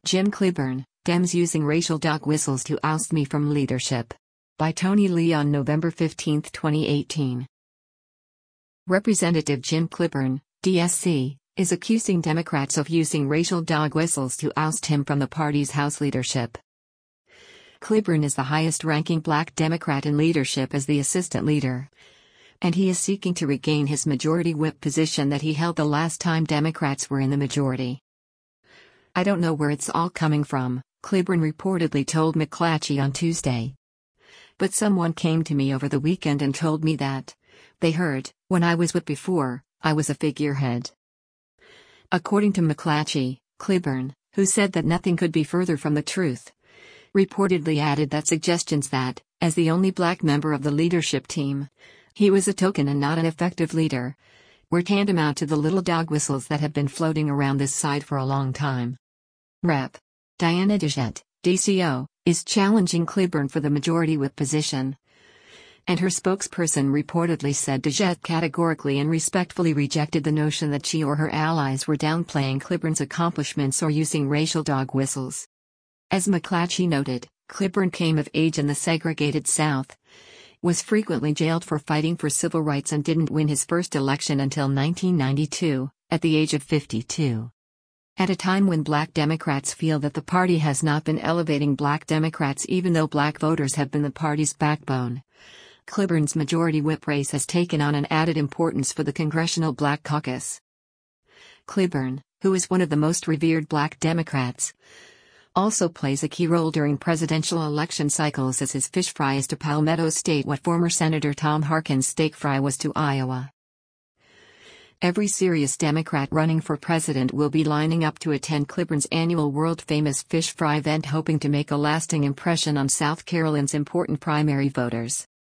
Jim Clyburn, Dems using racial dog whistles to oust me from leadership. By Tony Lee on November 15, 2018. Representative Jim Clyburn, DSC, is accusing Democrats of using racial dog whistles to oust him from the party's House leadership. Clyburn is the highest-ranking black Democrat in leadership as the assistant leader, and he is seeking to regain his majority whip position that he held the last time Democrats were in the majority. "I don't know where it's all coming from," Clyburn reportedly told McClatchy on Tuesday. "But someone came to me over the weekend and told me that they heard, when I was whip before, I was a figurehead." According to McClatchy, Clyburn, who said that nothing could be further from the truth, reportedly added that suggestions that, as the only black member of the leadership team, he was a token and not an effective leader, were tantamount to the little dog whistles that have been floating around this side for a long time. Rep. Diana DeJette, DCO, is challenging Clyburn for the majority whip position, and her spokesperson reportedly said DeJette categorically and respectfully rejected the notion that she or her allies were downplaying Clyburn's accomplishments or using racial dog whistles. As McClatchy noted, Clyburn came of age in the segregated South, was frequently jailed for fighting for civil rights and didn't win his first election until 1992, at the age of 52. At a time when black Democrats feel that the party has not been elevating black Democrats even though black voters have been the party's backbone, Clyburn's majority whip race has taken on an added importance for the Congressional Black Caucus. Clyburn, who is one of the most revered black Democrats, also plays a key role during presidential election cycles as his fish fry is to Palmetto State what former Senator Tom Harkin's steak fry was to Iowa. Every serious Democrat running for president will be lining up to attend Clyburn's annual world-famous fish fry event hoping to make a lasting impression on South Carolina's important primary voters.